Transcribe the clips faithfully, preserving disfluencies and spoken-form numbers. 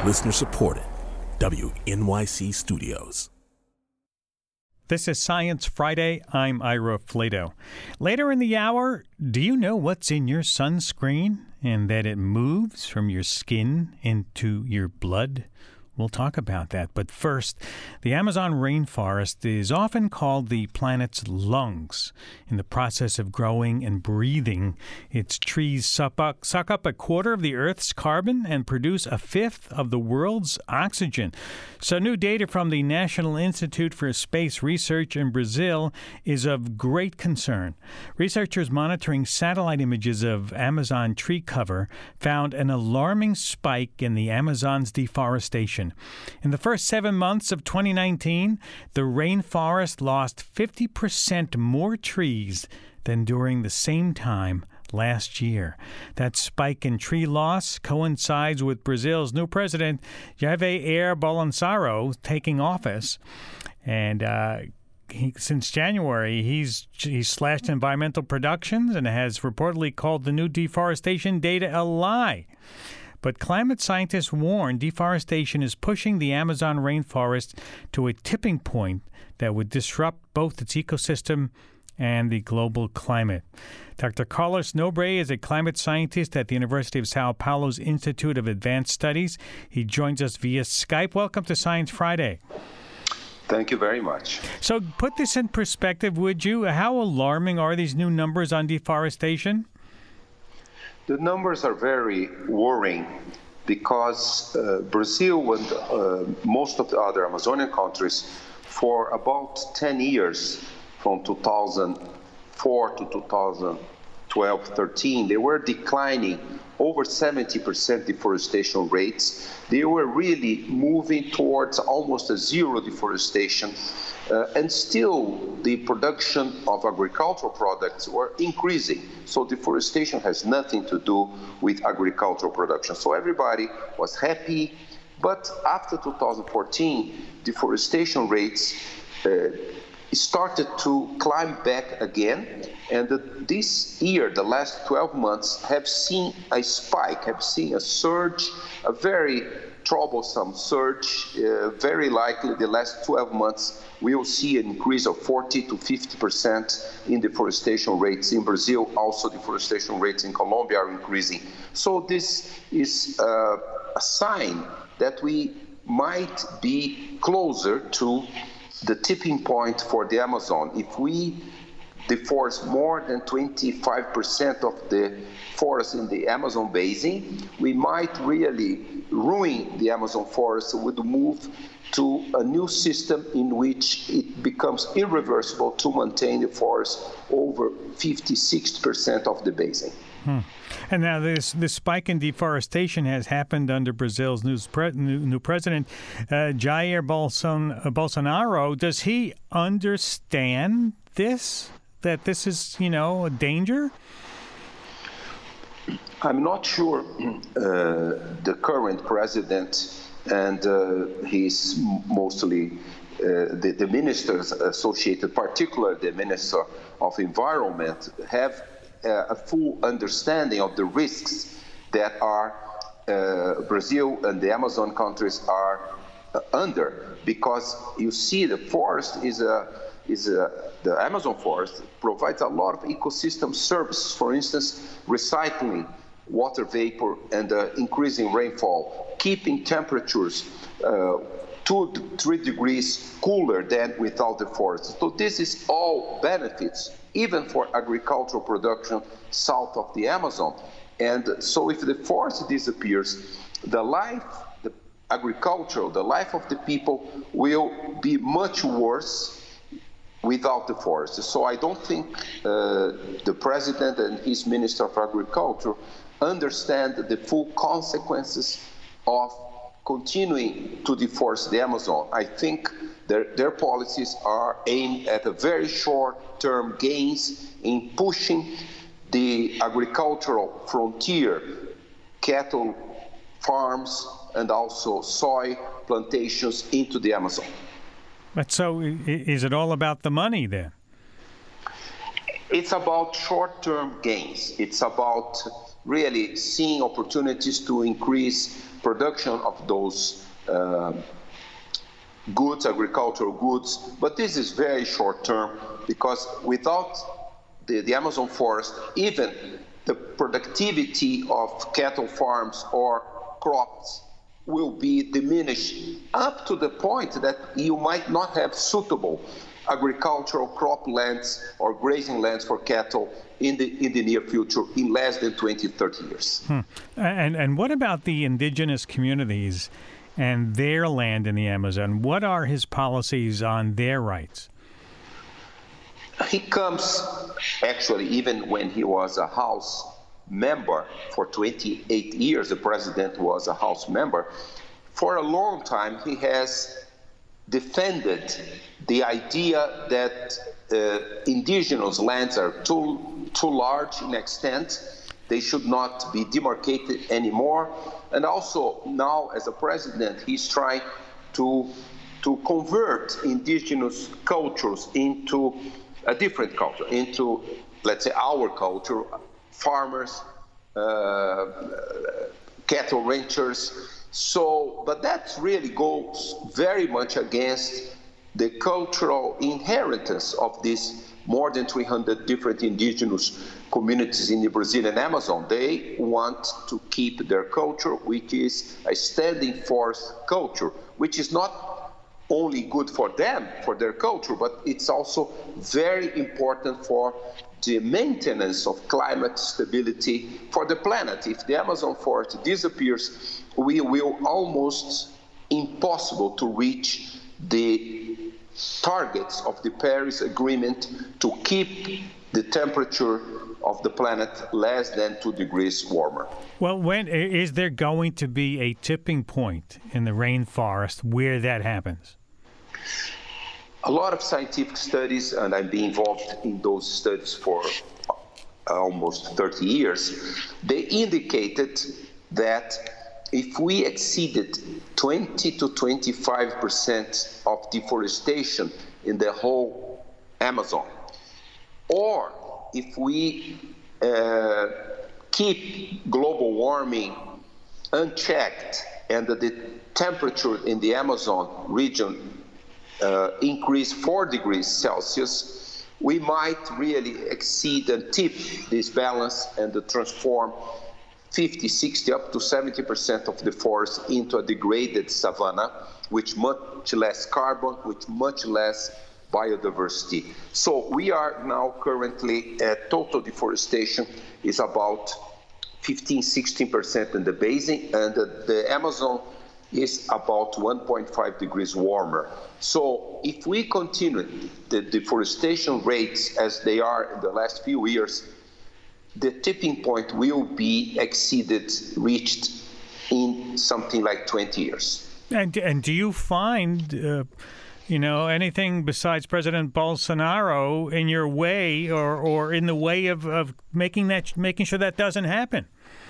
Listener supported. W N Y C Studios. This is Science Friday. I'm Ira Flato. Later in the hour, do you know what's in your sunscreen and that it moves from your skin into your blood? We'll talk about that. But first, the Amazon rainforest is often called the planet's lungs. In the process of growing and breathing, its trees suck up, suck up a quarter of the Earth's carbon and produce a fifth of the world's oxygen. So new data from the National Institute for Space Research in Brazil is of great concern. Researchers monitoring satellite images of Amazon tree cover found an alarming spike in the Amazon's deforestation. In the first seven months of twenty nineteen, the rainforest lost fifty percent more trees than during the same time last year. That spike in tree loss coincides with Brazil's new president, Jair Bolsonaro, taking office. And uh, he, since January, he's, he's slashed environmental productions and has reportedly called the new deforestation data a lie. But climate scientists warn deforestation is pushing the Amazon rainforest to a tipping point that would disrupt both its ecosystem and the global climate. Doctor Carlos Nobre is a climate scientist at the University of Sao Paulo's Institute of Advanced Studies. He joins us via Skype. Welcome to Science Friday. Thank you very much. So put this in perspective, would you? How alarming are these new numbers on deforestation? The numbers are very worrying because uh, Brazil and uh, most of the other Amazonian countries, for about ten years, from two thousand four to two thousand twelve, thirteen, they were declining over seventy percent deforestation rates. They were really moving towards almost a zero deforestation. Uh, and still, the production of agricultural products were increasing. So deforestation has nothing to do with agricultural production. So everybody was happy. But after two thousand fourteen, deforestation rates uh, started to climb back again. And the, this year, the last twelve months, have seen a spike, have seen a surge, a very troublesome surge. Uh, very likely the last twelve months we will see an increase of forty to fifty percent in deforestation rates in Brazil. Also, deforestation rates in Colombia are increasing. So this is uh, a sign that we might be closer to the tipping point for the Amazon. If we deforest more than twenty-five percent of the forest in the Amazon basin, we might really ruin the Amazon forest. Would move to a new system in which it becomes irreversible to maintain the forest over fifty, sixty percent of the basin. Hmm. And now this this spike in deforestation has happened under Brazil's new, pre- new, new president, uh, Jair Bolson- uh, Bolsonaro. Does he understand this, that this is, you know, a danger? I'm not sure uh, the current president and uh, he's mostly uh, the, the ministers associated, particularly the Minister of Environment, have uh, a full understanding of the risks that are uh, Brazil and the Amazon countries are uh, under, because you see the forest is a is a, the Amazon forest provides a lot of ecosystem services. For instance, recycling water vapor and uh, increasing rainfall, keeping temperatures uh, two to three degrees cooler than without the forest. So this is all benefits, even for agricultural production south of the Amazon. And so if the forest disappears, the life, the agricultural, the life of the people will be much worse without the forest. So I don't think uh, the president and his Minister of Agriculture understand the full consequences of continuing to deforest the Amazon. I think their, their policies are aimed at a very short-term gains in pushing the agricultural frontier, cattle farms, and also soy plantations into the Amazon. But so is it all about the money then? It's about short-term gains. It's about really seeing opportunities to increase production of those uh, goods, agricultural goods. But this is very short term, because without the, the Amazon forest, even the productivity of cattle farms or crops will be diminished up to the point that you might not have suitable agricultural crop lands or grazing lands for cattle in the in the near future, in less than twenty, thirty years. Hmm. And and what about the indigenous communities and their land in the Amazon? What are his policies on their rights? He comes, actually, even when he was a House member for twenty-eight years, the president was a House member. For a long time, he has defended the idea that uh, indigenous lands are too too large in extent. They should not be demarcated anymore. And also now, as a president, he's trying to to convert indigenous cultures into a different culture, into, let's say, our culture, farmers, uh, cattle ranchers. So, but that really goes very much against the cultural inheritance of these more than three hundred different indigenous communities in the Brazilian Amazon. They want to keep their culture, which is a standing forest culture, which is not only good for them, for their culture, but it's also very important for the maintenance of climate stability for the planet. If the Amazon forest disappears, we will almost impossible to reach the targets of the Paris Agreement to keep the temperature of the planet less than two degrees warmer. Well, when is there going to be a tipping point in the rainforest where that happens? A lot of scientific studies, and I've been involved in those studies for almost thirty years, they indicated that if we exceeded twenty to twenty-five percent of deforestation in the whole Amazon, or if we uh, keep global warming unchecked and the temperature in the Amazon region uh, increase four degrees Celsius, we might really exceed and tip this balance and transform fifty, sixty, up to seventy percent of the forest into a degraded savanna, with much less carbon, with much less biodiversity. So we are now currently at total deforestation is about fifteen, sixteen percent in the basin, and the, the Amazon is about one point five degrees warmer. So if we continue the deforestation rates as they are in the last few years, the tipping point will be exceeded, reached in something like twenty years. And, and do you find, uh, you know, anything besides President Bolsonaro in your way or, or in the way of, of making that making sure that doesn't happen?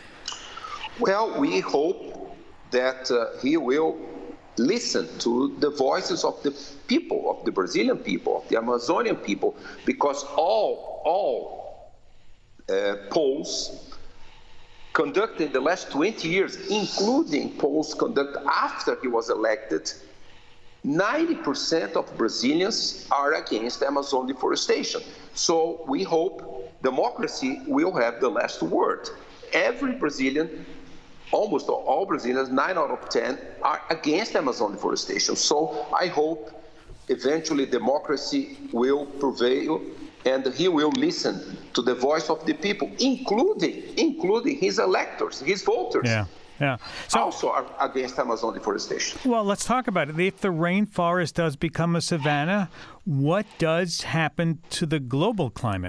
Well, we hope that uh, he will listen to the voices of the people, of the Brazilian people, of the Amazonian people, because all all uh, polls conducted in the last twenty years, including polls conducted after he was elected, ninety percent of Brazilians are against Amazon deforestation. So we hope democracy will have the last word. Every Brazilian, almost all Brazilians, nine out of ten, are against Amazon deforestation. So I hope eventually democracy will prevail and he will listen to the voice of the people, including including his electors, his voters. Yeah, yeah. So, also are against Amazon deforestation. Well, let's talk about it. If the rainforest does become a savanna, what does happen to the global climate?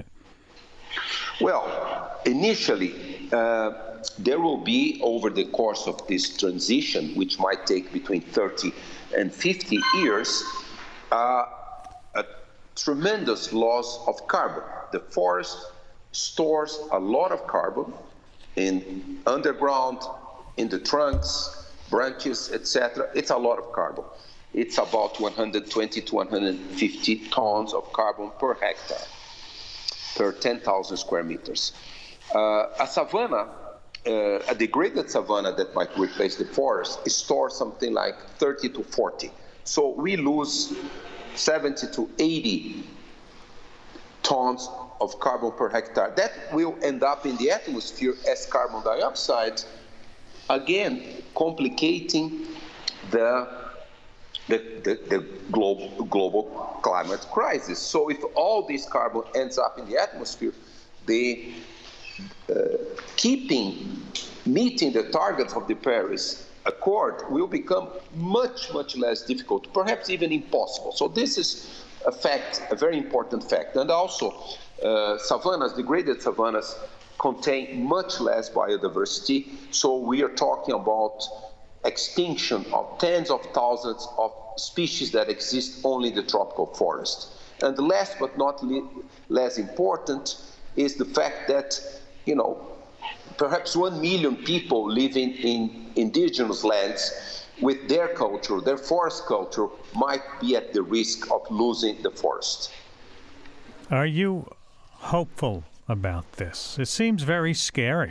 Well, initially, uh, there will be, over the course of this transition, which might take between thirty and fifty years, uh, a tremendous loss of carbon. The forest stores a lot of carbon in underground, in the trunks, branches, et cetera. It's a lot of carbon. It's about one hundred twenty to one hundred fifty tons of carbon per hectare, per ten thousand square meters. Uh, a savanna uh, a degraded savanna that might replace the forest stores something like thirty to forty. So we lose seventy to eighty tons of carbon per hectare. That will end up in the atmosphere as carbon dioxide, again, complicating the, the, the, the global, global climate crisis. So if all this carbon ends up in the atmosphere, the uh, keeping, meeting the targets of the Paris Accord will become much, much less difficult, perhaps even impossible. So this is a fact, a very important fact. And also, uh, savannas, degraded savannas, contain much less biodiversity. So we are talking about extinction of tens of thousands of species that exist only in the tropical forest. And last but not le- less important is the fact that, you know, perhaps one million people living in indigenous lands with their culture, their forest culture, might be at the risk of losing the forest. Are you hopeful about this? It seems very scary.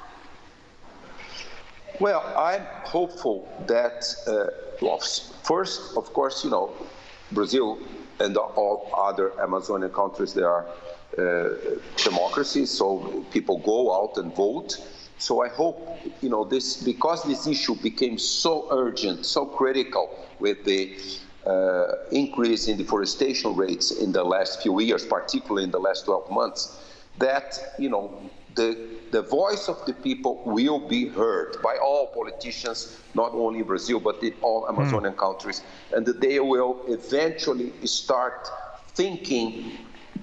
Well, I'm hopeful that, uh, well, first, of course, you know, Brazil and all other Amazonian countries, they are uh, democracies, so people go out and vote. So I hope, you know, this, because this issue became so urgent, so critical with the uh, increase in deforestation rates in the last few years, particularly in the last twelve months, that, you know, the, the voice of the people will be heard by all politicians, not only in Brazil, but in all Amazonian mm. countries, and that they will eventually start thinking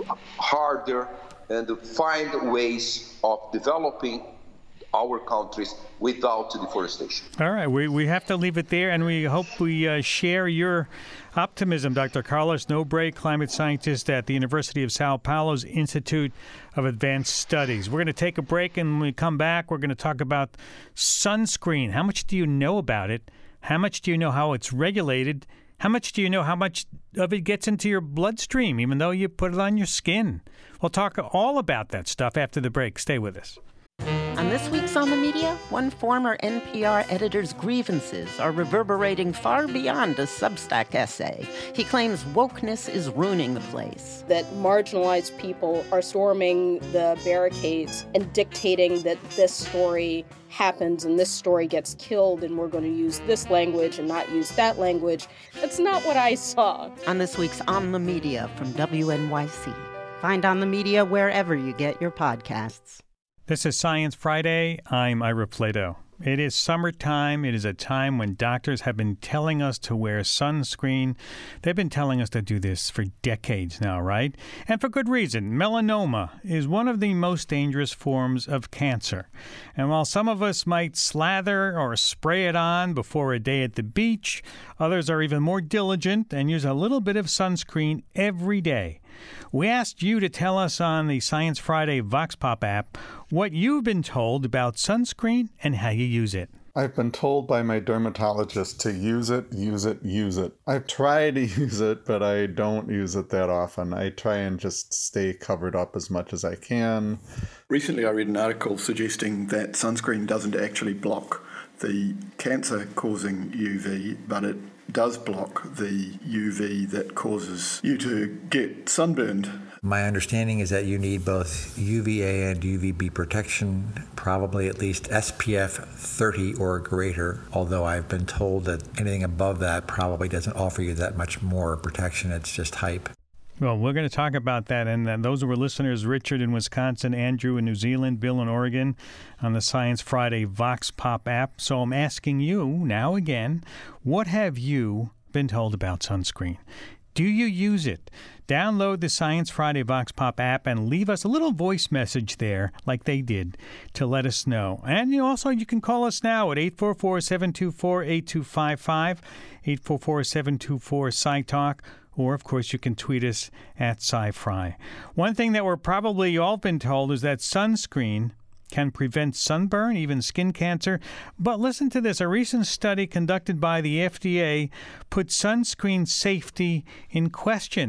harder and find ways of developing our countries without deforestation. All right, we, we have to leave it there, and we hope we uh, share your optimism, Doctor Carlos Nobre, climate scientist at the University of Sao Paulo's Institute of Advanced Studies. We're going to take a break, and when we come back, we're going to talk about sunscreen. How much do you know about it? How much do you know how it's regulated? How much do you know how much of it gets into your bloodstream, even though you put it on your skin? We'll talk all about that stuff after the break. Stay with us. On this week's On the Media, one former N P R editor's grievances are reverberating far beyond a Substack essay. He claims wokeness is ruining the place. That marginalized people are storming the barricades and dictating that this story happens and this story gets killed and we're going to use this language and not use that language. That's not what I saw. On this week's On the Media from W N Y C. Find On the Media wherever you get your podcasts. This is Science Friday. I'm Ira Flatow. It is summertime. It is a time when doctors have been telling us to wear sunscreen. They've been telling us to do this for decades now, right? And for good reason. Melanoma is one of the most dangerous forms of cancer. And while some of us might slather or spray it on before a day at the beach, others are even more diligent and use a little bit of sunscreen every day. We asked you to tell us on the Science Friday Vox Pop app what you've been told about sunscreen and how you use it. I've been told by my dermatologist to use it, use it, use it. I've tried to use it, but I don't use it that often. I try and just stay covered up as much as I can. Recently, I read an article suggesting that sunscreen doesn't actually block the cancer-causing U V, but it does block the U V that causes you to get sunburned. My understanding is that you need both U V A and U V B protection, probably at least S P F thirty or greater, although I've been told that anything above that probably doesn't offer you that much more protection. It's just hype. Well, we're going to talk about that, and uh, those were listeners, Richard in Wisconsin, Andrew in New Zealand, Bill in Oregon, on the Science Friday Vox Pop app. So I'm asking you now again, what have you been told about sunscreen? Do you use it? Download the Science Friday Vox Pop app and leave us a little voice message there, like they did, to let us know. And you also, you can call us now at eight four four, seven two four, eight two five five, eight four four, seven two four, S C I Talk. Or, of course, you can tweet us at SciFri. One thing that we're probably all been told is that sunscreen can prevent sunburn, even skin cancer. But listen to this. A recent study conducted by the F D A put sunscreen safety in question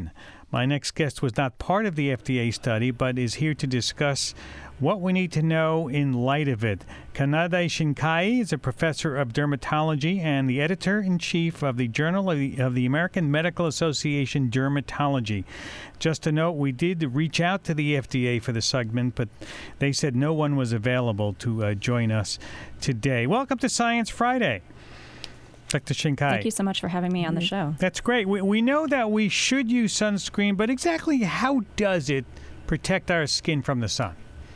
My next guest was not part of the F D A study, but is here to discuss what we need to know in light of it. Kanade Shinkai is a professor of dermatology and the editor-in-chief of the Journal of the, of the American Medical Association Dermatology. Just a note, we did reach out to the F D A for the segment, but they said no one was available to uh, join us today. Welcome to Science Friday, Doctor Shinkai. Thank you so much for having me on the show. That's great. We, we know that we should use sunscreen, but exactly how does it protect our skin from the sun?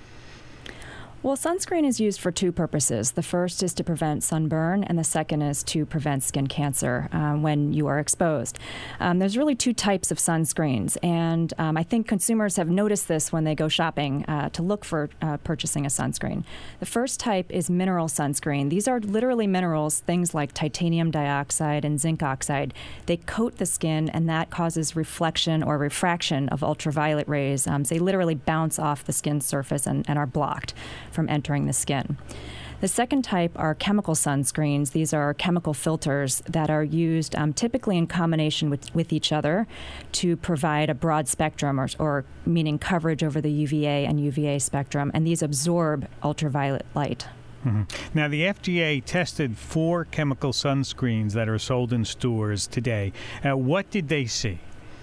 Well, sunscreen is used for two purposes. The first is to prevent sunburn, and the second is to prevent skin cancer uh, when you are exposed. Um, there's really two types of sunscreens, and um, I think consumers have noticed this when they go shopping uh, to look for uh, purchasing a sunscreen. The first type is mineral sunscreen. These are literally minerals, things like titanium dioxide and zinc oxide. They coat the skin, and that causes reflection or refraction of ultraviolet rays. Um, so they literally bounce off the skin surface and, and are blocked from entering the skin. The second type are chemical sunscreens. These are chemical filters that are used um, typically in combination with, with each other to provide a broad spectrum, or, or meaning coverage over the U V A and U V A spectrum, and these absorb ultraviolet light. Mm-hmm. Now, the F D A tested four chemical sunscreens that are sold in stores today. Uh, what did they see?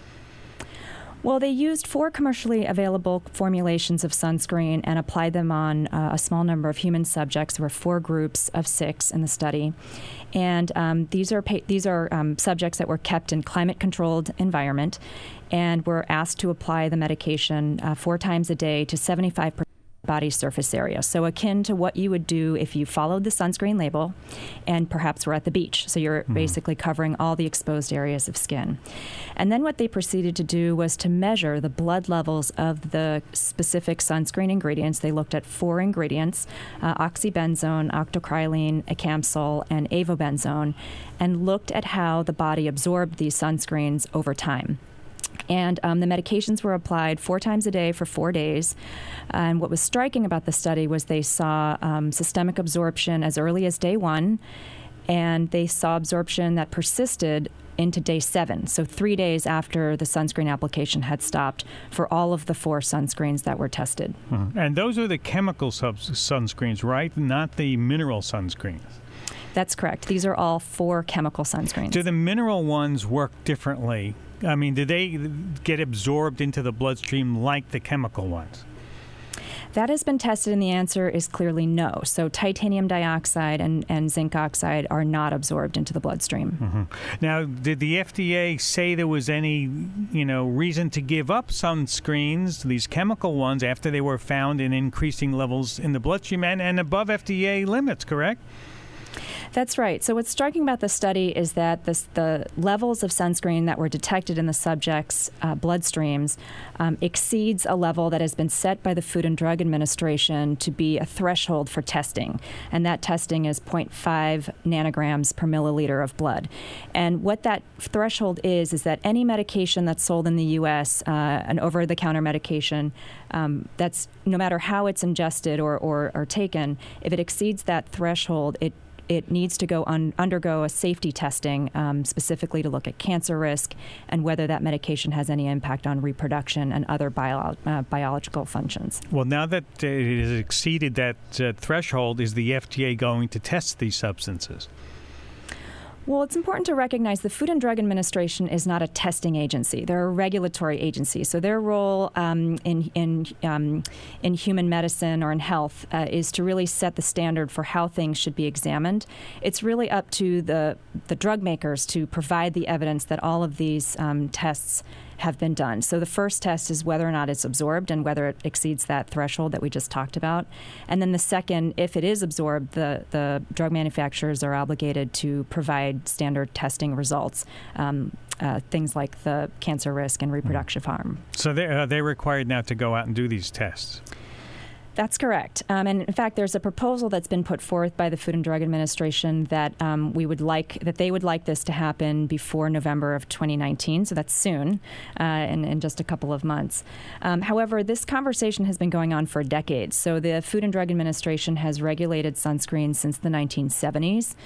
Well, they used four commercially available formulations of sunscreen and applied them on uh, a small number of human subjects. There were four groups of six in the study. And um, these are pa- these are um, subjects that were kept in climate-controlled environment and were asked to apply the medication uh, four times a day to seventy-five percent body surface area, so akin to what you would do if you followed the sunscreen label and perhaps were at the beach. So you're mm-hmm. basically covering all the exposed areas of skin. And then what they proceeded to do was to measure the blood levels of the specific sunscreen ingredients. They looked at four ingredients, uh, oxybenzone, octocrylene, acamsol, and avobenzone, and looked at how the body absorbed these sunscreens over time. And um, the medications were applied four times a day for four days. And what was striking about the study was they saw um, systemic absorption as early as day one, and they saw absorption that persisted into day seven, so three days after the sunscreen application had stopped for all of the four sunscreens that were tested. Mm-hmm. And those are the chemical sub- sunscreens, right? Not the mineral sunscreens. That's correct. These are all four chemical sunscreens. Do the mineral ones work differently? I mean, do they get absorbed into the bloodstream like the chemical ones? That has been tested, and the answer is clearly no. So titanium dioxide and, and zinc oxide are not absorbed into the bloodstream. Mm-hmm. Now, did the F D A say there was any, you know, reason to give up sunscreens, these chemical ones, after they were found in increasing levels in the bloodstream and, and above F D A limits, correct? That's right. So what's striking about the study is that this, the levels of sunscreen that were detected in the subjects' uh, bloodstreams um, exceeds a level that has been set by the Food and Drug Administration to be a threshold for testing. And that testing is zero point five nanograms per milliliter of blood. And what that threshold is, is that any medication that's sold in the U S, uh, an over-the-counter medication, um, that's no matter how it's ingested or, or, or taken, if it exceeds that threshold, it It needs to go un- undergo a safety testing, um, specifically to look at cancer risk and whether that medication has any impact on reproduction and other bio- uh, biological functions. Well, now that uh, it has exceeded that uh, threshold, is the F D A going to test these substances? Well, it's important to recognize the Food and Drug Administration is not a testing agency. They're a regulatory agency. So their role um, in in um, in human medicine or in health uh, is to really set the standard for how things should be examined. It's really up to the the drug makers to provide the evidence that all of these um, tests have been done. So the first test is whether or not it's absorbed and whether it exceeds that threshold that we just talked about. And then the second, if it is absorbed, the, the drug manufacturers are obligated to provide standard testing results, um, uh, things like the cancer risk and reproduction harm. So they, are they required now to go out and do these tests? That's correct. Um, and in fact, there's a proposal that's been put forth by the Food and Drug Administration that um, we would like, that they would like this to happen before November of twenty nineteen. So that's soon, uh, in, in just a couple of months. Um, however, this conversation has been going on for decades. So the Food and Drug Administration has regulated sunscreen since the nineteen seventies.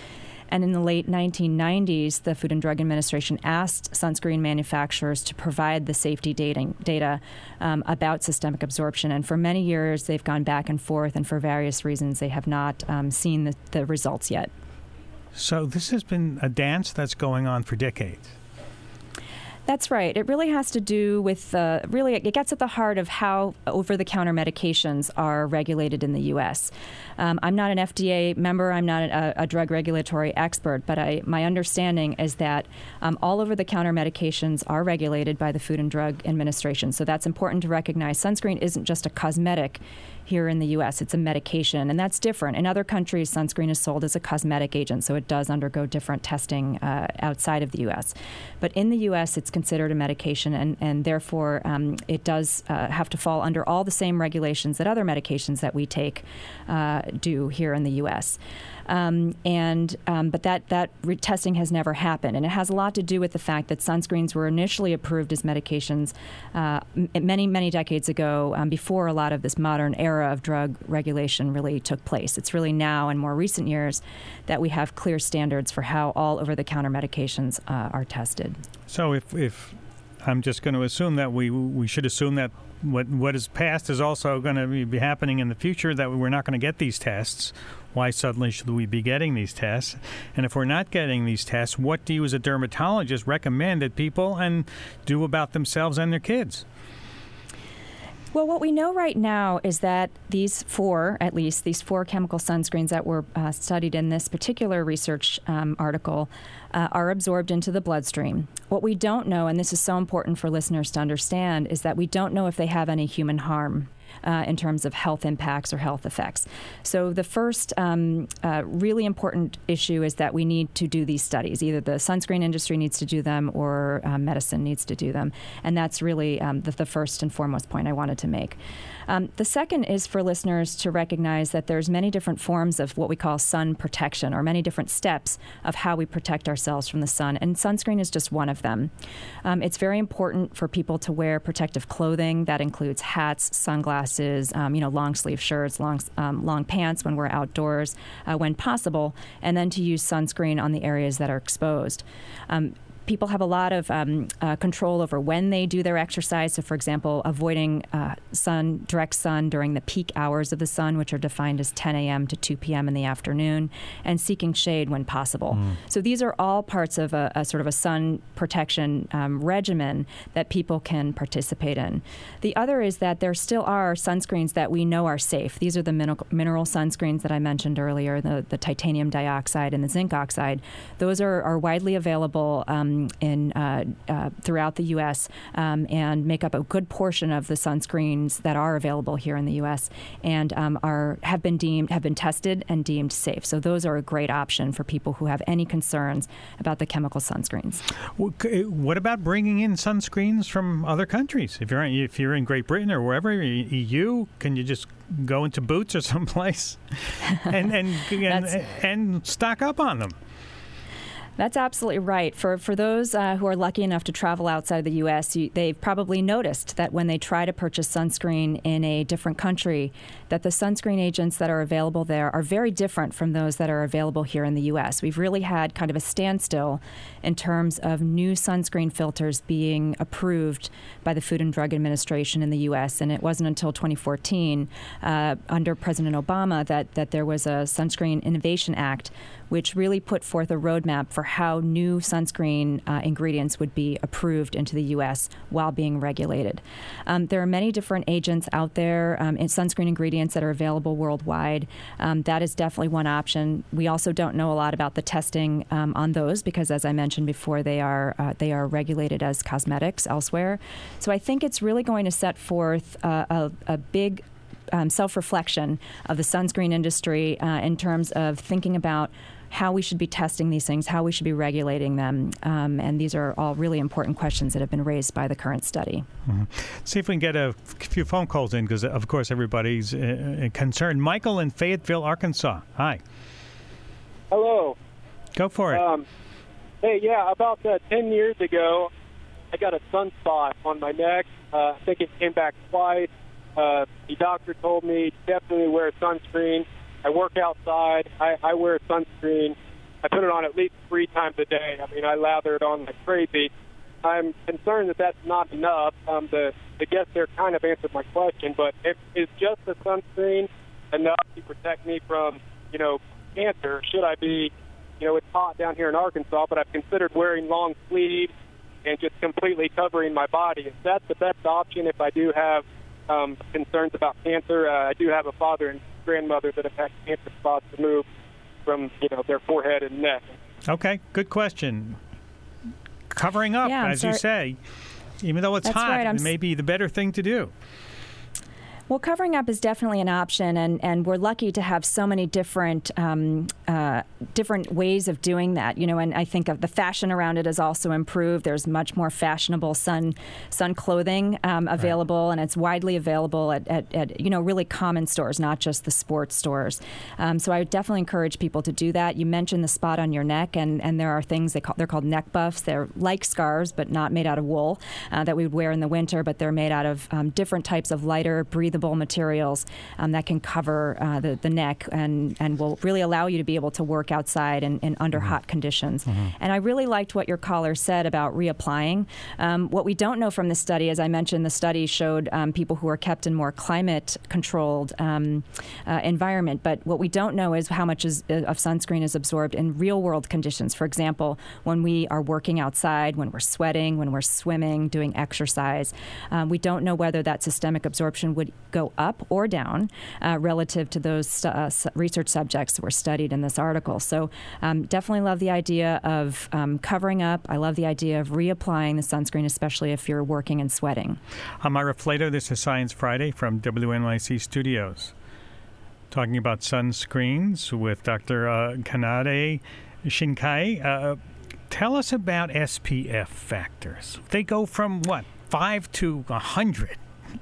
And in the late nineteen nineties, the Food and Drug Administration asked sunscreen manufacturers to provide the safety data, data um, about systemic absorption. And for many years, they've gone back and forth, and for various reasons, they have not um, seen the, the results yet. So this has been a dance that's going on for decades. That's right. It really has to do with, uh, really, it gets at the heart of how over-the-counter medications are regulated in the U S. Um, I'm not an F D A member. I'm not a, a drug regulatory expert, but I, my understanding is that um, all over-the-counter medications are regulated by the Food and Drug Administration. So that's important to recognize. Sunscreen isn't just a cosmetic here in the U S. It's a medication, and that's different. In other countries, sunscreen is sold as a cosmetic agent, so it does undergo different testing uh, outside of the U S. But in the U S, it's considered a medication, and, and therefore um, it does uh, have to fall under all the same regulations that other medications that we take uh, do here in the U S. Um, and um, but that that re- testing has never happened, and it has a lot to do with the fact that sunscreens were initially approved as medications uh, m- many many decades ago, um, before a lot of this modern era of drug regulation really took place. It's really now, in more recent years, that we have clear standards for how all over-the-counter medications uh, are tested. So if if I'm just going to assume that we we should assume that what what is past is also going to be happening in the future, that we're not going to get these tests. Why suddenly should we be getting these tests? And if we're not getting these tests, what do you as a dermatologist recommend that people and do about themselves and their kids? Well, what we know right now is that these four, at least, these four chemical sunscreens that were uh, studied in this particular research um, article uh, are absorbed into the bloodstream. What we don't know, and this is so important for listeners to understand, is that we don't know if they have any human harm Uh, in terms of health impacts or health effects. So the first um, uh, really important issue is that we need to do these studies. Either the sunscreen industry needs to do them, or uh, medicine needs to do them. And that's really um, the, the first and foremost point I wanted to make. Um, the second is for listeners to recognize that there's many different forms of what we call sun protection, or many different steps of how we protect ourselves from the sun. And sunscreen is just one of them. Um, it's very important for people to wear protective clothing. That includes hats, sunglasses, um, you know, long sleeve shirts, long um, long pants when we're outdoors, uh, when possible, and then to use sunscreen on the areas that are exposed. Um, People have a lot of um, uh, control over when they do their exercise. So, for example, avoiding uh, sun, direct sun during the peak hours of the sun, which are defined as ten a.m. to two p.m. in the afternoon, and seeking shade when possible. Mm. So these are all parts of a, a sort of a sun protection um, regimen that people can participate in. The other is that there still are sunscreens that we know are safe. These are the mineral, mineral sunscreens that I mentioned earlier, the, the titanium dioxide and the zinc oxide. Those are, are widely available um, in uh, uh, throughout the U S um, and make up a good portion of the sunscreens that are available here in the U S and um, are have been deemed have been tested and deemed safe. So those are a great option for people who have any concerns about the chemical sunscreens. What about bringing in sunscreens from other countries? If you're if you're in Great Britain or wherever, E U, can you just go into Boots or someplace and and and, and stock up on them? That's absolutely right. For for those uh, who are lucky enough to travel outside of the U S, you, they've probably noticed that when they try to purchase sunscreen in a different country, that the sunscreen agents that are available there are very different from those that are available here in the U S. We've really had kind of a standstill in terms of new sunscreen filters being approved by the Food and Drug Administration in the U S, and it wasn't until twenty fourteen, uh, under President Obama, that, that there was a Sunscreen Innovation Act, which really put forth a roadmap for how new sunscreen uh, ingredients would be approved into the U S while being regulated. Um, there are many different agents out there um, in sunscreen ingredients that are available worldwide. Um, that is definitely one option. We also don't know a lot about the testing um, on those because, as I mentioned before, they are uh, they are regulated as cosmetics elsewhere. So I think it's really going to set forth uh, a, a big um, self-reflection of the sunscreen industry uh, in terms of thinking about how we should be testing these things, how we should be regulating them. Um, and these are all really important questions that have been raised by the current study. Mm-hmm. See if we can get a few phone calls in, because, of course, everybody's uh, concerned. Michael in Fayetteville, Arkansas. Hi. Hello. Go for it. Um, hey, yeah, about uh, ten years ago, I got a sunspot on my neck. Uh, I think it came back twice. Uh, the doctor told me definitely wear sunscreen. I work outside. I, I wear sunscreen. I put it on at least three times a day. I mean, I lather it on like crazy. I'm concerned that that's not enough. Um, the, the guest there kind of answered my question, but if, is just the sunscreen enough to protect me from, you know, cancer? Should I be, you know, it's hot down here in Arkansas, but I've considered wearing long sleeves and just completely covering my body. Is that the best option if I do have um, concerns about cancer? Uh, I do have a father and grandmother that have had cancer spots removed from, you know, their forehead and neck. Okay, good question. Covering up, yeah, as sorry. you say, even though it's That's hot, right, it may be the better thing to do. Well, covering up is definitely an option, and, and we're lucky to have so many different um, uh, different ways of doing that. You know, and I think of the fashion around it has also improved. There's much more fashionable sun sun clothing um, available, right. and it's widely available at, at, at you know really common stores, not just the sports stores. Um, so I would definitely encourage people to do that. You mentioned the spot on your neck, and, and there are things they call they're called neck buffs. They're like scarves, but not made out of wool uh, that we would wear in the winter, but they're made out of um, different types of lighter, breathable materials um, that can cover uh, the, the neck and, and will really allow you to be able to work outside and, and under mm-hmm. hot conditions. Mm-hmm. And I really liked what your caller said about reapplying. Um, what we don't know from the study, as I mentioned, the study showed um, people who are kept in more climate-controlled um, uh, environment. But what we don't know is how much is, uh, of sunscreen is absorbed in real-world conditions. For example, when we are working outside, when we're sweating, when we're swimming, doing exercise, um, we don't know whether that systemic absorption would go up or down uh, relative to those uh, research subjects that were studied in this article. So um, definitely love the idea of um, covering up. I love the idea of reapplying the sunscreen, especially if you're working and sweating. I'm Ira Flato. This is Science Friday from W N Y C Studios. Talking about sunscreens with Doctor Uh, Kanade Shinkai. Uh, tell us about S P F factors. They go from, what, five to one hundred?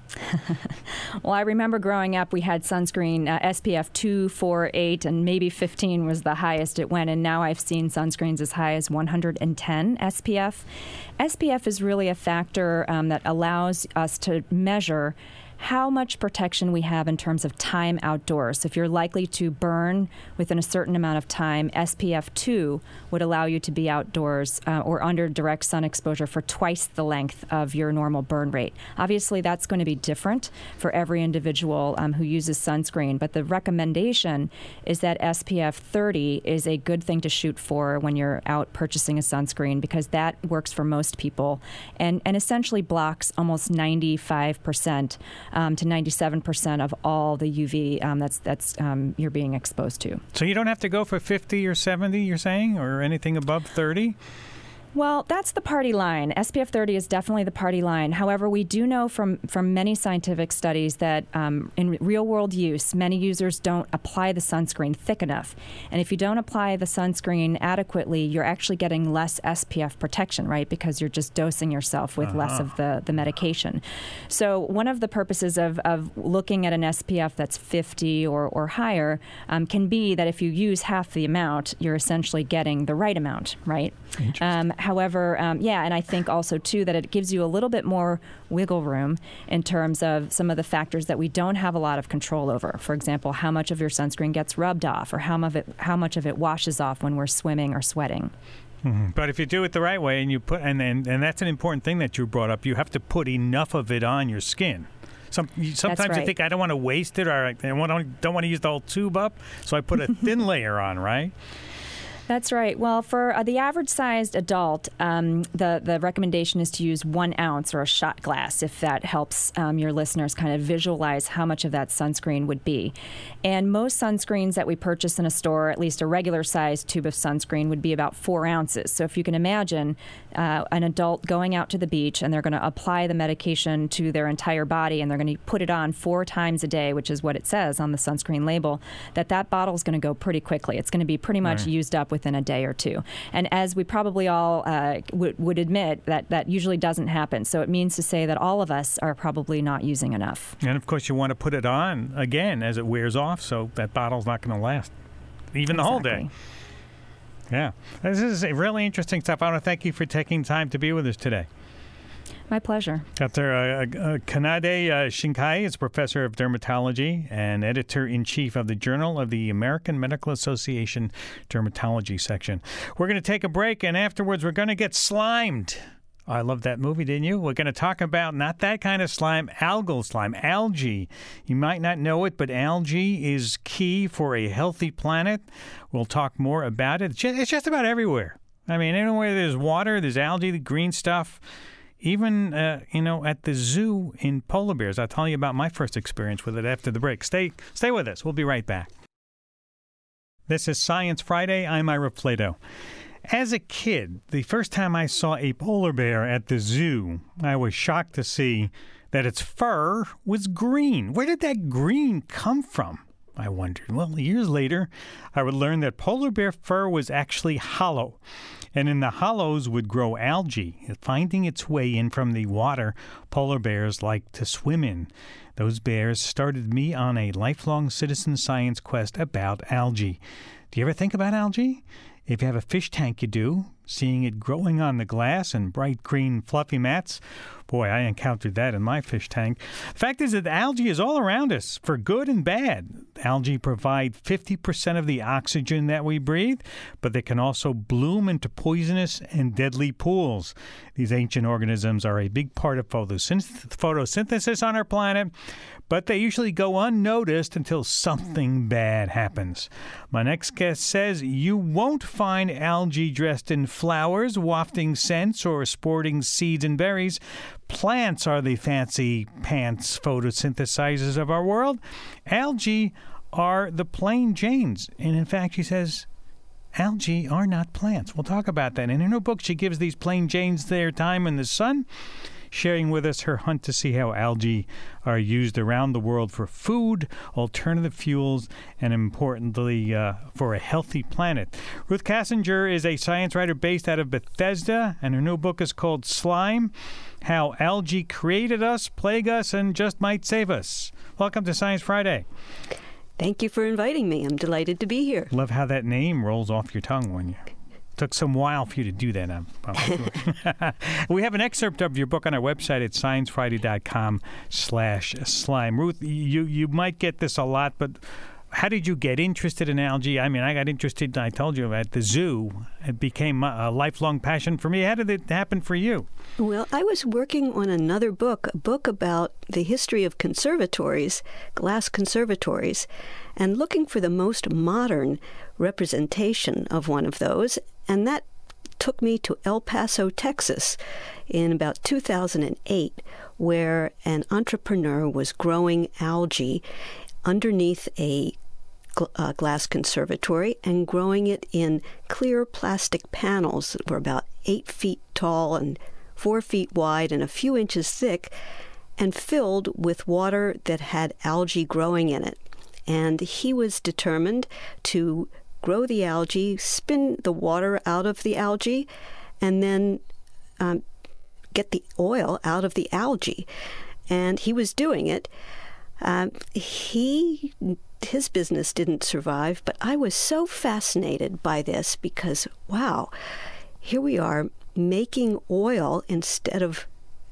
Well, I remember growing up, we had sunscreen uh, S P F two, four, eight, and maybe fifteen was the highest it went. And now I've seen sunscreens as high as one hundred ten S P F. S P F is really a factor um, that allows us to measure how much protection we have in terms of time outdoors. So if you're likely to burn within a certain amount of time, S P F two would allow you to be outdoors uh, or under direct sun exposure for twice the length of your normal burn rate. Obviously, that's going to be different for every individual um, who uses sunscreen, but the recommendation is that S P F thirty is a good thing to shoot for when you're out purchasing a sunscreen, because that works for most people and, and essentially blocks almost ninety-five percent Um, to ninety-seven percent of all the U V um, that's that's um, you're being exposed to. So you don't have to go for fifty or seventy, you're saying, or anything above thirty? Well, that's the party line. S P F thirty is definitely the party line. However, we do know from, from many scientific studies that um, in real-world use, many users don't apply the sunscreen thick enough. And if you don't apply the sunscreen adequately, you're actually getting less S P F protection, right? Because you're just dosing yourself with uh-huh. less of the, the medication. So one of the purposes of, of looking at an S P F that's fifty or, or higher um, can be that if you use half the amount, you're essentially getting the right amount, right? Um, However, um, yeah, and I think also, too, that it gives you a little bit more wiggle room in terms of some of the factors that we don't have a lot of control over. For example, how much of your sunscreen gets rubbed off, or how much of it, how much of it washes off when we're swimming or sweating. Mm-hmm. But if you do it the right way, and you put, and, and and that's an important thing that you brought up, you have to put enough of it on your skin. Some, sometimes right. you think, I don't want to waste it, or I don't want to use the whole tube up, so I put a thin layer on, right? That's right. Well, for uh, the average-sized adult, um, the, the recommendation is to use one ounce or a shot glass, if that helps um, your listeners kind of visualize how much of that sunscreen would be. And most sunscreens that we purchase in a store, at least a regular-sized tube of sunscreen, would be about four ounces. So if you can imagine uh, an adult going out to the beach and they're going to apply the medication to their entire body and they're going to put it on four times a day, which is what it says on the sunscreen label, that that bottle is going to go pretty quickly. It's going to be pretty much right. used up within a day or two. And as we probably all uh, w- would admit, that that usually doesn't happen. So it means to say that all of us are probably not using enough. And of course, you want to put it on again as it wears off, so that bottle's not going to last even the exactly. whole day. Yeah. This is really interesting stuff. I want to thank you for taking time to be with us today. My pleasure. Doctor Uh, uh, Kanade uh, Shinkai is professor of dermatology and editor-in-chief of the Journal of the American Medical Association Dermatology section. We're going to take a break, and afterwards we're going to get slimed. I love that movie, didn't you? We're going to talk about not that kind of slime, algal slime, algae. You might not know it, but algae is key for a healthy planet. We'll talk more about it. It's just, it's just about everywhere. I mean, anywhere there's water, there's algae, the green stuff. Even, uh, you know, at the zoo in polar bears. I'll tell you about my first experience with it after the break. Stay, stay with us. We'll be right back. This is Science Friday. I'm Ira Flato. As a kid, the first time I saw a polar bear at the zoo, I was shocked to see that its fur was green. Where did that green come from? I wondered. Well, years later, I would learn that polar bear fur was actually hollow, and in the hollows would grow algae, finding its way in from the water polar bears like to swim in. Those bears started me on a lifelong citizen science quest about algae. Do you ever think about algae? If you have a fish tank, you do. Seeing it growing on the glass and bright green fluffy mats. Boy, I encountered that in my fish tank. The fact is that algae is all around us, for good and bad. Algae provide fifty percent of the oxygen that we breathe, but they can also bloom into poisonous and deadly pools. These ancient organisms are a big part of photosynth- photosynthesis on our planet, but they usually go unnoticed until something bad happens. My next guest says you won't find algae dressed in flowers, wafting scents, or sporting seeds and berries. Plants are the fancy pants photosynthesizers of our world. Algae are the plain Janes. And in fact, she says, algae are not plants. We'll talk about that. And in her book, she gives these plain Janes their time in the sun, sharing with us her hunt to see how algae are used around the world for food, alternative fuels, and importantly, uh, for a healthy planet. Ruth Kassinger is a science writer based out of Bethesda, and her new book is called Slime: How Algae Created Us, Plague Us, and Just Might Save Us. Welcome to Science Friday. Thank you for inviting me. I'm delighted to be here. Love how that name rolls off your tongue when you... Took some while for you to do that, I'm, I'm sure. We have an excerpt of your book on our website at science friday dot com slash slime. Ruth, you, you might get this a lot, but how did you get interested in algae? I mean, I got interested, I told you, at the zoo. It became a, a lifelong passion for me. How did it happen for you? Well, I was working on another book, a book about the history of conservatories, glass conservatories, and looking for the most modern representation of one of those. And that took me to El Paso, Texas, in about two thousand eight, where an entrepreneur was growing algae underneath a gl- uh, glass conservatory and growing it in clear plastic panels that were about eight feet tall and four feet wide and a few inches thick, and filled with water that had algae growing in it. And he was determined to grow the algae, spin the water out of the algae, and then um, get the oil out of the algae. And he was doing it. Um, he, his business didn't survive, but I was so fascinated by this because, wow, here we are making oil instead of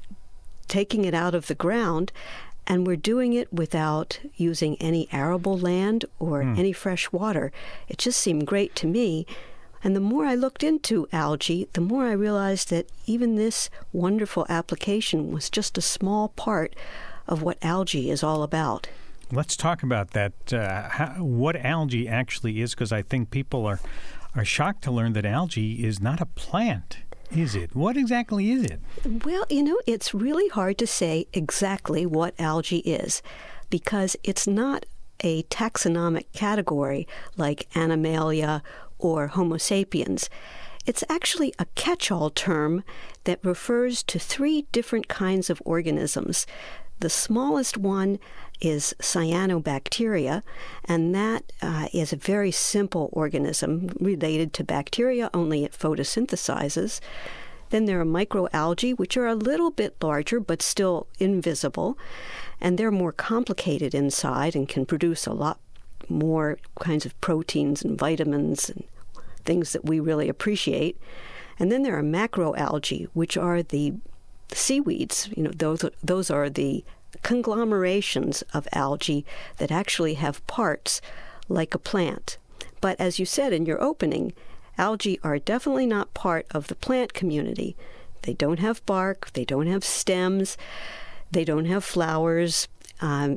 taking it out of the ground, and we're doing it without using any arable land or mm. any fresh water. It just seemed great to me. And the more I looked into algae, the more I realized that even this wonderful application was just a small part of what algae is all about. Let's talk about that, uh, how, what algae actually is, because I think people are, are shocked to learn that algae is not a plant. Is it? What exactly is it? Well, you know, it's really hard to say exactly what algae is because it's not a taxonomic category like Animalia or Homo sapiens. It's actually a catch-all term that refers to three different kinds of organisms. The smallest one is cyanobacteria, and that uh, is a very simple organism related to bacteria, only it photosynthesizes. Then there are microalgae, which are a little bit larger but still invisible, and they're more complicated inside and can produce a lot more kinds of proteins and vitamins and things that we really appreciate. And then there are macroalgae, which are the seaweeds. You know, those those are the conglomerations of algae that actually have parts like a plant. But as you said in your opening, algae are definitely not part of the plant community. They don't have bark, they don't have stems, they don't have flowers. Um,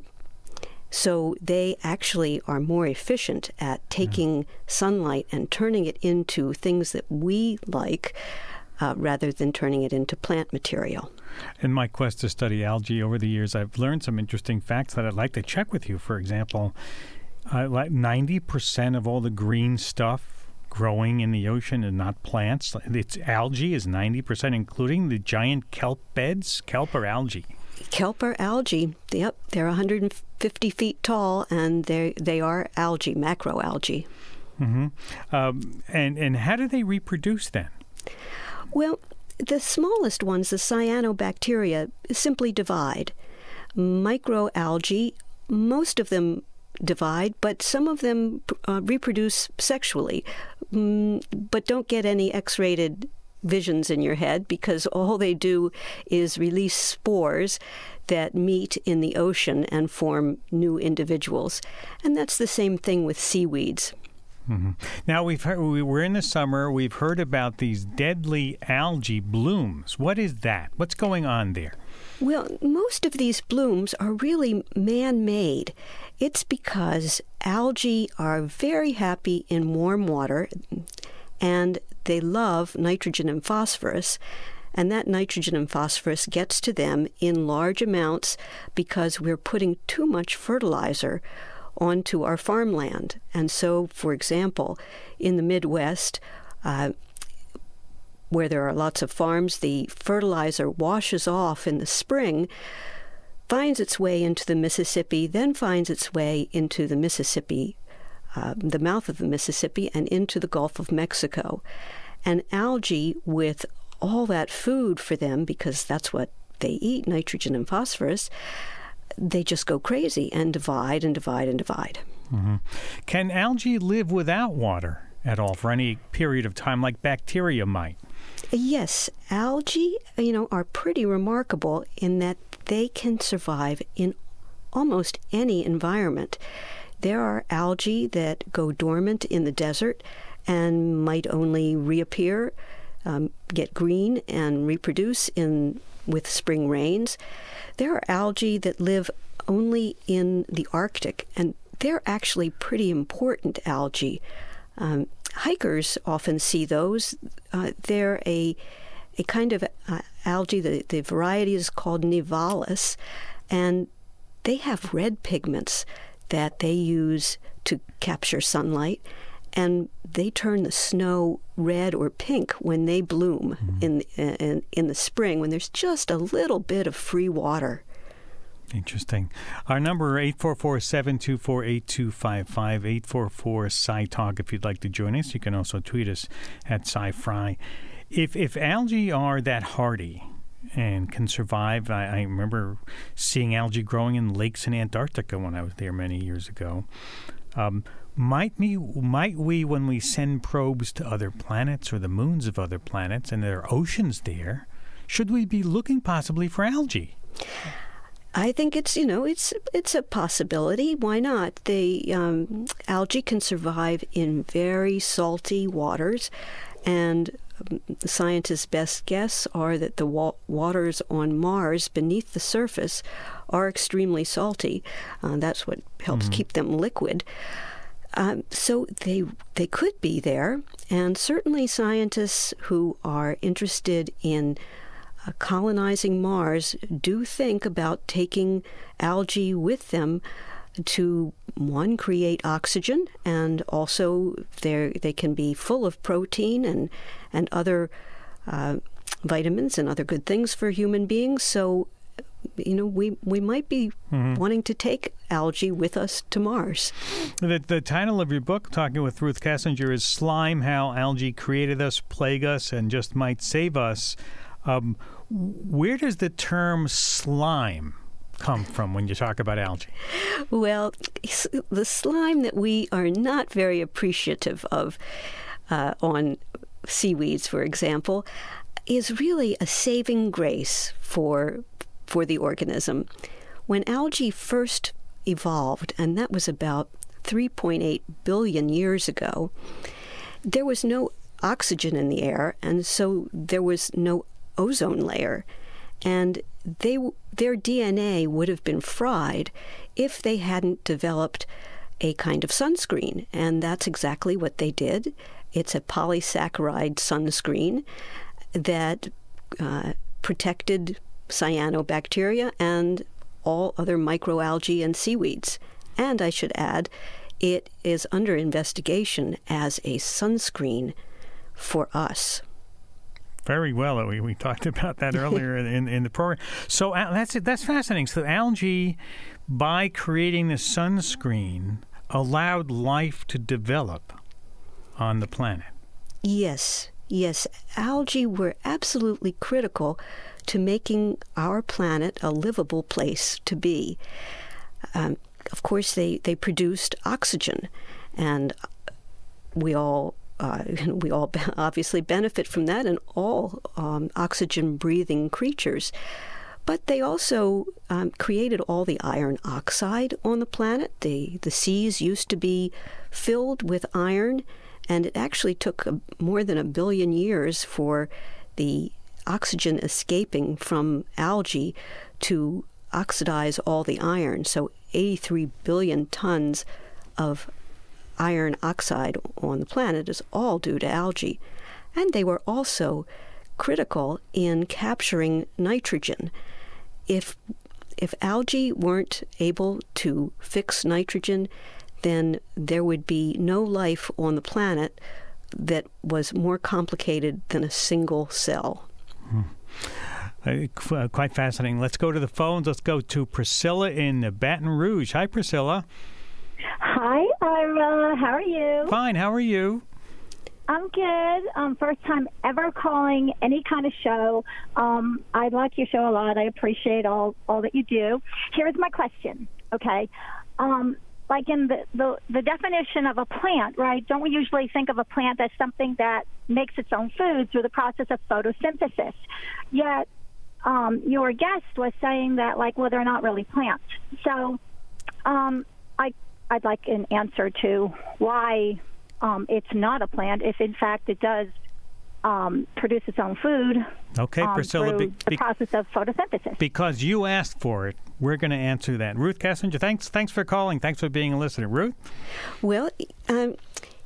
so they actually are more efficient at taking mm. sunlight and turning it into things that we like uh, rather than turning it into plant material. In my quest to study algae over the years, I've learned some interesting facts that I'd like to check with you. For example, uh, like ninety percent of all the green stuff growing in the ocean is not plants. It's algae is ninety percent, including the giant kelp beds. Kelp or algae? Kelp or algae. Yep, they're one hundred fifty feet tall, and they they are algae, macroalgae. Mm-hmm. Um, and and how do they reproduce then? Well, the smallest ones, the cyanobacteria, simply divide. Microalgae, most of them divide, but some of them uh, reproduce sexually, mm, but don't get any X-rated visions in your head because all they do is release spores that meet in the ocean and form new individuals. And that's the same thing with seaweeds. Mm-hmm. Now, we've heard, we we're in the summer. We've heard about these deadly algae blooms. What is that? What's going on there? Well, most of these blooms are really man-made. It's because algae are very happy in warm water, and they love nitrogen and phosphorus. And that nitrogen and phosphorus gets to them in large amounts because we're putting too much fertilizer onto our farmland. And so, for example, in the Midwest, uh, where there are lots of farms, the fertilizer washes off in the spring, finds its way into the Mississippi, then finds its way into the Mississippi, uh, the mouth of the Mississippi, and into the Gulf of Mexico. And algae, with all that food for them, because that's what they eat, nitrogen and phosphorus, they just go crazy and divide and divide and divide. Mm-hmm. Can algae live without water at all for any period of time like bacteria might? Yes, algae, you know, are pretty remarkable in that they can survive in almost any environment. There are algae that go dormant in the desert and might only reappear, um, get green, and reproduce in with spring rains. There are algae that live only in the Arctic, and they're actually pretty important algae. Um, hikers often see those. Uh, they're a a kind of uh, algae. The, the variety is called Nivalis, and they have red pigments that they use to capture sunlight, and they turn the snow red or pink when they bloom mm-hmm. in, in in the spring, when there's just a little bit of free water. Interesting. Our number, eight four four, seven two four, eight two five five, eight four four, S C I Talk, if you'd like to join us. You can also tweet us at SciFri. If, if algae are that hardy and can survive, I, I remember seeing algae growing in lakes in Antarctica when I was there many years ago. Um, might we, might we, when we send probes to other planets or the moons of other planets and there are oceans there, should we be looking possibly for algae? I think it's, you know, it's it's a possibility. Why not? The um, algae can survive in very salty waters, and um, scientists' best guess are that the wa- waters on Mars beneath the surface are extremely salty. Uh, that's what helps mm-hmm. keep them liquid. Um, so they they could be there, and certainly scientists who are interested in Uh, colonizing Mars do think about taking algae with them to, one, create oxygen, and also they can be full of protein and, and other uh, vitamins and other good things for human beings. So, you know, we, we might be mm-hmm. wanting to take algae with us to Mars. The, the title of your book, talking with Ruth Kessinger, is Slime, How Algae Created Us, Plague Us, and Just Might Save Us. Um, where does the term slime come from when you talk about algae? Well, the slime that we are not very appreciative of uh, on seaweeds, for example, is really a saving grace for for the organism. When algae first evolved, and that was about three point eight billion years ago, there was no oxygen in the air, and so there was no ozone layer. And they their D N A would have been fried if they hadn't developed a kind of sunscreen, and that's exactly what they did. It's a polysaccharide sunscreen that uh, protected cyanobacteria and all other microalgae and seaweeds. And I should add, it is under investigation as a sunscreen for us. Very well. We, we talked about that earlier in, in the program. So uh, that's that's fascinating. So algae, by creating the sunscreen, allowed life to develop on the planet. Yes, yes. Algae were absolutely critical to making our planet a livable place to be. Um, of course, they, they produced oxygen, and we all uh, we all obviously benefit from that, and all um, oxygen-breathing creatures. But they also um, created all the iron oxide on the planet. The, the seas used to be filled with iron, and it actually took a, more than a billion years for the oxygen escaping from algae to oxidize all the iron. So eighty-three billion tons of iron oxide on the planet is all due to algae. And they were also critical in capturing nitrogen. If if algae weren't able to fix nitrogen, then there would be no life on the planet that was more complicated than a single cell. Hmm. Uh, quite fascinating. Let's go to the phones. Let's go to Priscilla in Baton Rouge. Hi, Priscilla. Hi, Ira. How are you? Fine. How are you? I'm good. Um, first time ever calling any kind of show. Um, I like your show a lot. I appreciate all, all that you do. Here's my question, okay? Um, like in the, the, the definition of a plant, right, don't we usually think of a plant as something that makes its own food through the process of photosynthesis? Yet um, your guest was saying that, like, well, they're not really plants. So um, I, I'd like an answer to why um, it's not a plant if, in fact, it does um, produce its own food. Okay, um, Priscilla. Through be, the process of photosynthesis. Because you asked for it, we're going to answer that. Ruth Kessinger, thanks, thanks for calling. Thanks for being a listener. Ruth? Well, um,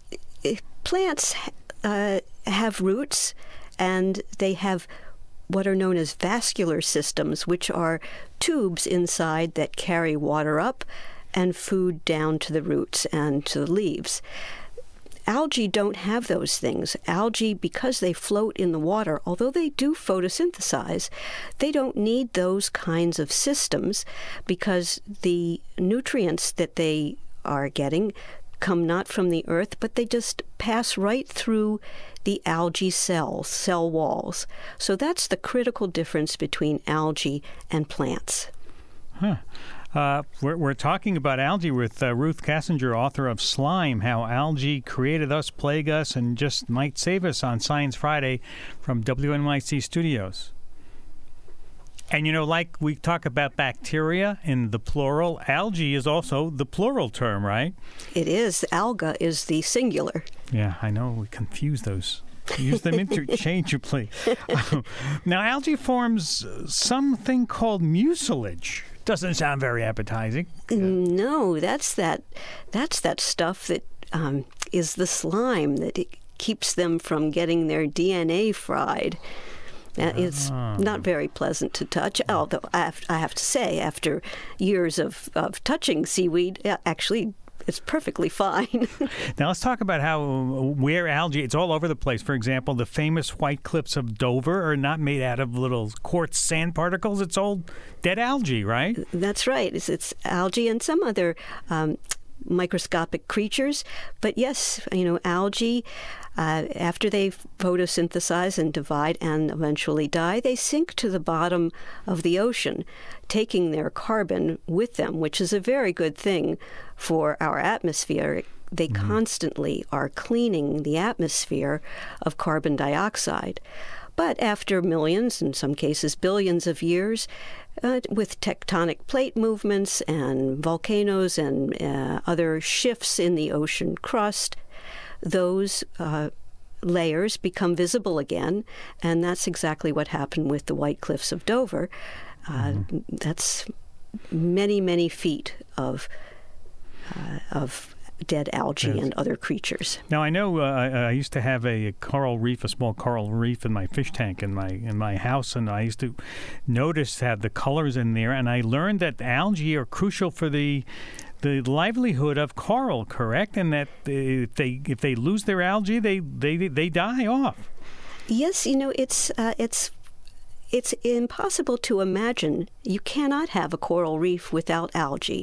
plants uh, have roots, and they have what are known as vascular systems, which are tubes inside that carry water up and food down to the roots and to the leaves. Algae don't have those things. Algae, because they float in the water, although they do photosynthesize, they don't need those kinds of systems because the nutrients that they are getting come not from the earth, but they just pass right through the algae cells, cell walls. So that's the critical difference between algae and plants. Huh. Uh, we're, we're talking about algae with uh, Ruth Kessinger, author of Slime, How Algae Created Us, Plague Us, and Just Might Save Us on Science Friday from W N Y C Studios. And, you know, like we talk about bacteria in the plural, algae is also the plural term, right? It is. Alga is the singular. Yeah, I know. We confuse those. Use them interchangeably. uh, now, algae forms something called mucilage. Doesn't sound very appetizing. No, that's that. That's that stuff that um, is the slime that it keeps them from getting their D N A fried. That uh, is not very pleasant to touch. Although I have, I have to say, after years of, of touching seaweed, actually, it's perfectly fine. Now let's talk about how where algae, it's all over the place. For example, the famous White Cliffs of Dover are not made out of little quartz sand particles. It's all dead algae, right? That's right. It's, it's algae and some other um, microscopic creatures. But yes, you know, algae, uh, after they photosynthesize and divide and eventually die, they sink to the bottom of the ocean, taking their carbon with them, which is a very good thing for our atmosphere. They mm-hmm. constantly are cleaning the atmosphere of carbon dioxide. But after millions, in some cases billions of years, uh, with tectonic plate movements and volcanoes and uh, other shifts in the ocean crust, those uh, layers become visible again, and that's exactly what happened with the White Cliffs of Dover. Uh, mm-hmm. That's many, many feet of uh, of dead algae yes. and other creatures. Now I know uh, I, I used to have a coral reef, a small coral reef in my fish tank in my in my house, and I used to notice had the colors in there, and I learned that algae are crucial for the the livelihood of coral, correct? And that if they if they lose their algae, they they they die off. Yes, you know it's uh, it's. It's impossible to imagine. You cannot have a coral reef without algae.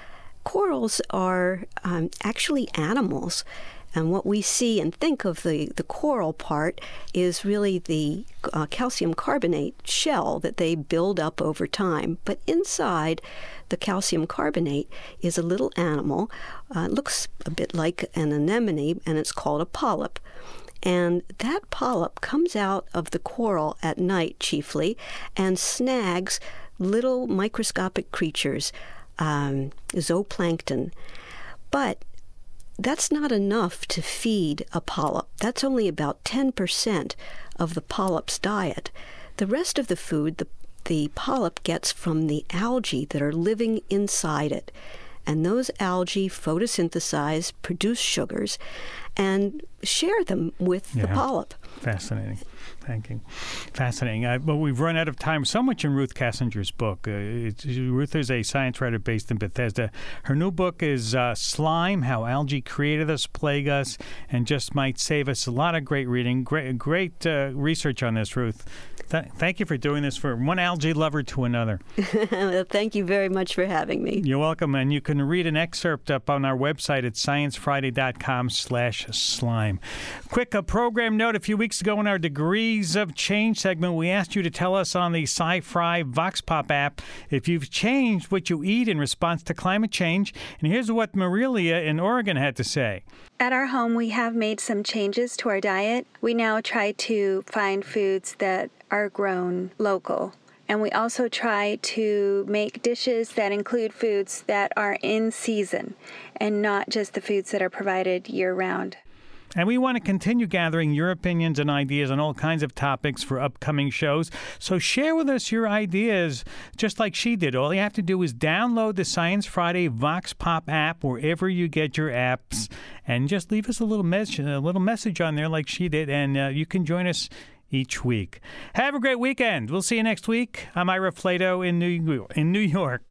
Corals are um, actually animals, and what we see and think of the, the coral part is really the uh, calcium carbonate shell that they build up over time. But inside the calcium carbonate is a little animal. Uh, it looks a bit like an anemone, and it's called a polyp. And that polyp comes out of the coral at night chiefly and snags little microscopic creatures, um, zooplankton. But that's not enough to feed a polyp. That's only about ten percent of the polyp's diet. The rest of the food the, the polyp gets from the algae that are living inside it. And those algae photosynthesize, produce sugars, and share them with yeah. the polyp. Fascinating. Thank you. Fascinating. Uh, well, we've run out of time. So much in Ruth Kessinger's book. Uh, it's, Ruth is a science writer based in Bethesda. Her new book is uh, Slime, How Algae Created Us, Plague Us, and Just Might Save Us. A lot of great reading. Great, great uh, research on this, Ruth. Th- thank you for doing this from one algae lover to another. Well, thank you very much for having me. You're welcome. And you can read an excerpt up on our website at science friday dot com slash slime. Quick a program note. A few weeks ago in our Degrees of Change segment, we asked you to tell us on the Sci-Fi Vox Pop app if you've changed what you eat in response to climate change. And here's what Marilia in Oregon had to say. At our home, we have made some changes to our diet. We now try to find foods that are grown local. And we also try to make dishes that include foods that are in season and not just the foods that are provided year-round. And we want to continue gathering your opinions and ideas on all kinds of topics for upcoming shows. So share with us your ideas just like she did. All you have to do is download the Science Friday Vox Pop app wherever you get your apps and just leave us a little message, a little message on there like she did, and uh, you can join us each week. Have a great weekend. We'll see you next week. I'm Ira Flato in New in New York.